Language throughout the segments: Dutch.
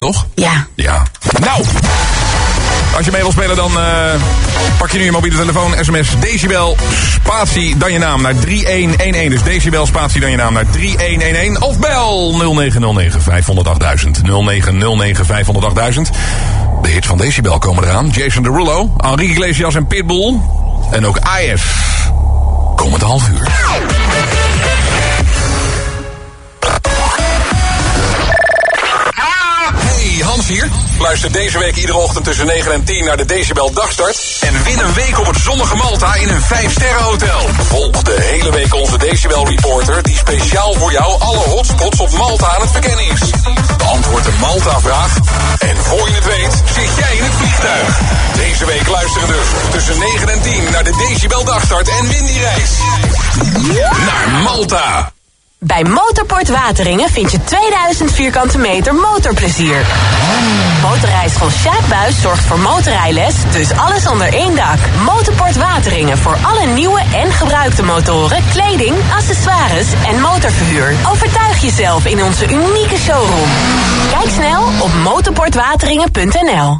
toch? Ja. Ja. Nou, als je mee wil spelen, dan pak je nu je mobiele telefoon, sms decibel, spatie, dan je naam naar 3111. Dus decibel, spatie, dan je naam naar 3111. Of bel 0909 500 0909 500 De hits van Decibel komen eraan. Jason Derulo, Enrique Iglesias en Pitbull. En ook IF. Komend half uur. Hey, Hans hier. Luister deze week iedere ochtend tussen 9 en 10 naar de Decibel Dagstart. En win een week op het zonnige Malta in een 5-sterren hotel. Volg de hele week onze Decibel Reporter die speciaal voor jou alle hotspots op Malta aan het verkennen is. Beantwoord de Malta-vraag. En voor je het weet zit jij in het vliegtuig. Deze week luisteren dus tussen 9 en 10 naar de Decibel Dagstart en win die reis. Naar Malta. Bij Motorport Wateringen vind je 2000 vierkante meter motorplezier. Motorrijschool Sjaak Buis zorgt voor motorrijles, dus alles onder één dak. Motorport Wateringen voor alle nieuwe en gebruikte motoren, kleding, accessoires en motorverhuur. Overtuig jezelf in onze unieke showroom. Kijk snel op motorportwateringen.nl.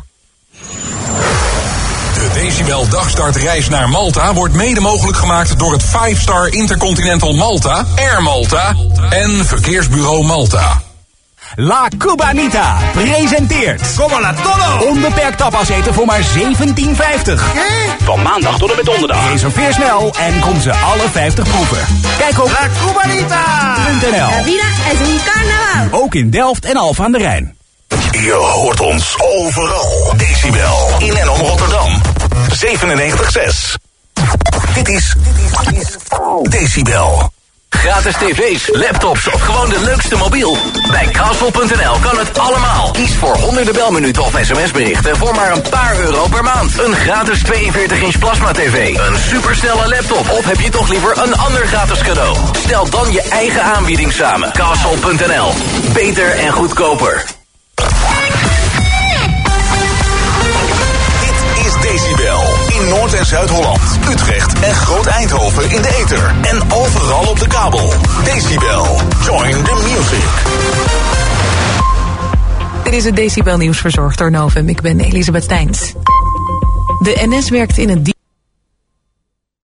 De Decibel Dagstartreis naar Malta wordt mede mogelijk gemaakt door het 5-star Intercontinental Malta, Air Malta en Verkeersbureau Malta. La Cubanita presenteert Como la todo! onbeperkt tapas eten voor maar $17,50. Van maandag tot en met donderdag. Reserveer snel en kom ze alle 50 proeven. Kijk op La Cubanita! .nl. La vida es un carnaval. Ook in Delft en Alphen aan de Rijn. Je hoort ons overal. Decibel in en om Rotterdam. 97.6. Dit is Decibel. Gratis tv's, laptops of gewoon de leukste mobiel. Bij Castle.nl kan het allemaal. Kies voor honderden belminuten of sms-berichten voor maar een paar euro per maand. Een gratis 42-inch plasma tv, een supersnelle laptop of heb je toch liever een ander gratis cadeau? Stel dan je eigen aanbieding samen. Castle.nl. Beter en goedkoper. Dit is Decibel in Noord- en Zuid-Holland, Utrecht en Groot-Eindhoven in de ether. En overal op de kabel. Decibel, join the music. Dit is het Decibel nieuws verzorgd door Novum. Ik ben Elisabeth Steins. De NS werkt in het